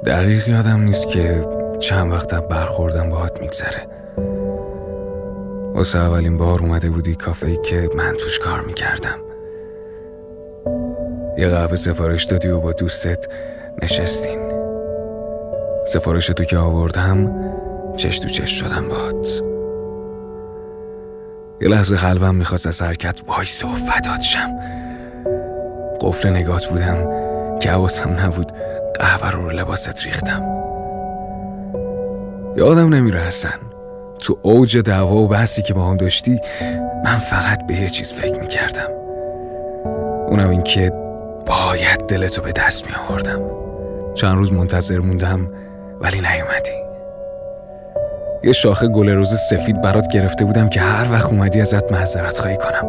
دقیق یادم نیست که چند وقت برخوردم باهات میگذره. واسه اولین بار اومده بودی کافه‌ای که من توش کار میکردم. یه قهوه سفارش دادی و با دوستت نشستین. سفارشتو که آوردم چش تو چش شدم باهات. یه لحظه قلبم میخواست از حرکت وایسه و فدات شم. قفل نگات بودم که حواسم نبود قهوه رو لباست ریختم. یادم نمیره اصلا تو اوج دعوا و بحثی که با هم داشتی من فقط به یه چیز فکر میکردم، اونم این که باید دلتو به دست می آوردم. چند روز منتظر موندم ولی نیومدی. یه شاخه گل رز سفید برات گرفته بودم که هر وقت اومدی ازت معذرت خواهی کنم.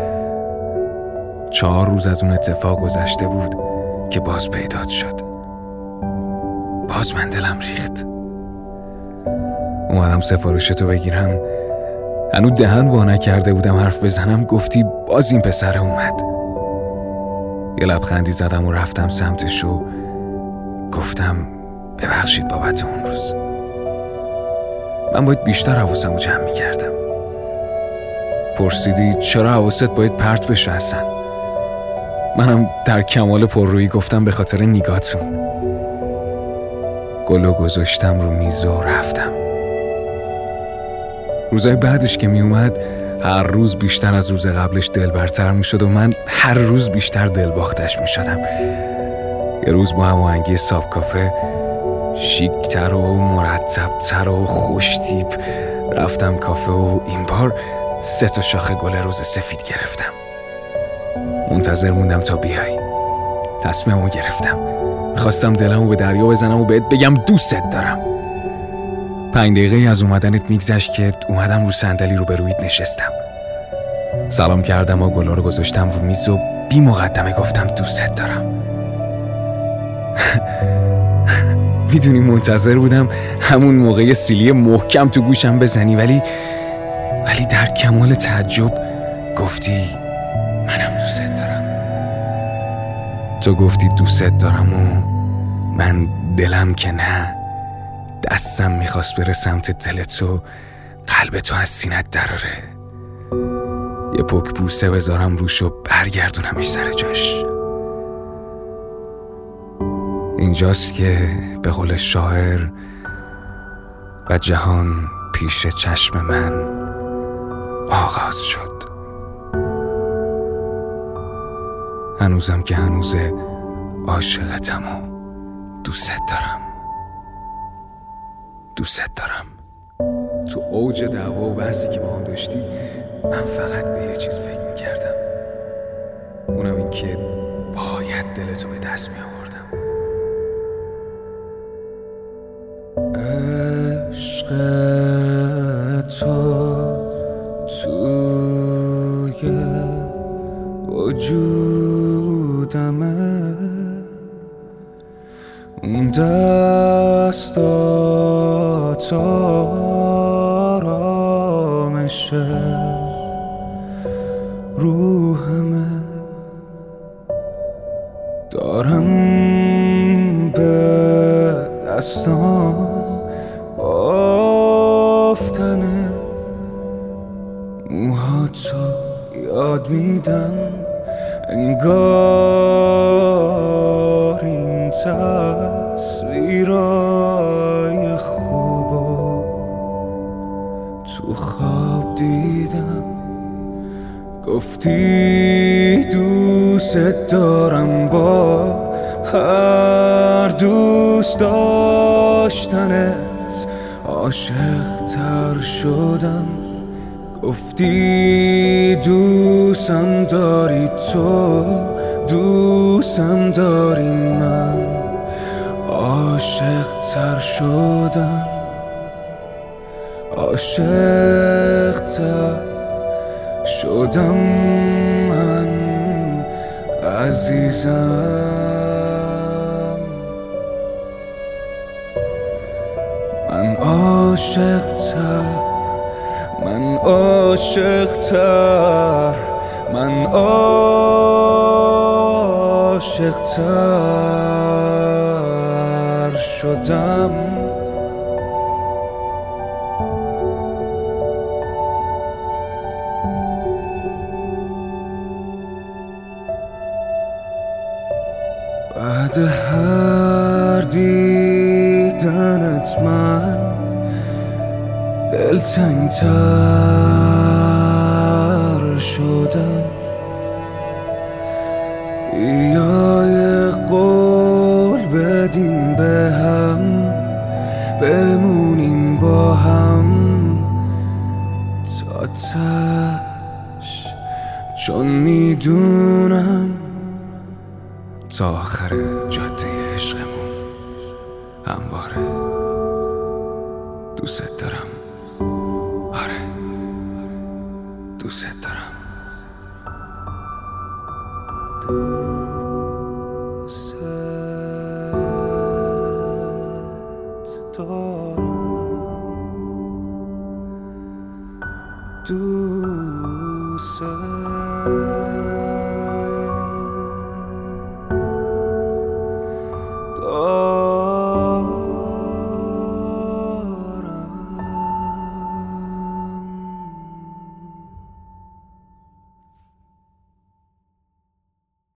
4 روز از اون اتفاق گذشته بود که باز پیدات شد. باز من دلم ریخت. اومدم سفارشتو بگیرم، هنوز دهن وا نکرده بودم حرف بزنم گفتی باز این پسر اومد. یه لبخندی زدم و رفتم سمتش و گفتم ببخشید بابت اون روز. من باید بیشتر حواسمو جمع میکردم. پرسیدی چرا حواست باید پرت بشه اصلا؟ منم در کمال پررویی گفتم به خاطر نگاهتون. گلو گذاشتم رو میز و رفتم. روزای بعدش که می اومد هر روز بیشتر از روز قبلش دلبرتر می شد و من هر روز بیشتر دلباختش می شدم. یه روز با هماهنگی ساب کافه شیکتر و مرتبتر و خوشتیپ رفتم کافه و این بار 3 شاخه گل رز سفید گرفتم. منتظر موندم تا بیای. تصمیممو گرفتم. میخواستم دلمو به دریا بزنم و بهت بگم دوستت دارم. 5 دقیقه از اومدنت میگذشت که اومدم رو صندلی روبرویت نشستم. سلام کردم و گلا رو گذاشتم رو میز و بی مقدمه گفتم دوستت دارم. میدونی منتظر بودم همون موقع سیلی محکم تو گوشم بزنی ولی در کمال تعجب گفتی منم دوستت دارم. تو گفتی دوستت دارم و من دلم که نه، دستم میخواست بره سمت دلت و قلب تو از سینت دراره. یه پک بوسه بذارم روش و برگردونمش سر جاش. اینجاست که به قول شاعر و جهان پیش چشم من آغاز شد. هنوزم که هنوزه عاشقتم و دوستت دارم. دوستت دارم. تو اوج دعوا و بحثی که با هم داشتی من فقط به یه چیز فکر میکردم، اونم این که باید دلتو به دست می آوردم. عشق تو توی وجودمه، اون دستات آرامشه روحمه. دارم به دستان بافتنه موهاتو یاد میدم، انگار این تصویرای خوبو تو خواب دیدم. گفتی دوست دارم، با هر دوست داشتنت عاشق تر شدم. گفتی دوستم داری تو، دوستم داری من، عاشق تر شدم، عاشق تر شدم من عزیزم. من عاشق تر، من عاشق تر، من عاشق تر تر شدم. بعد هر دیدنت من دلتنگ‌تر شدم. بیا یه قول بدیم به هم، بمونیم با هم تا تش، چون میدونم تا آخر جاده عشقمون همواره دوست دارم. آره دوست دارم. دوست دارم. دوست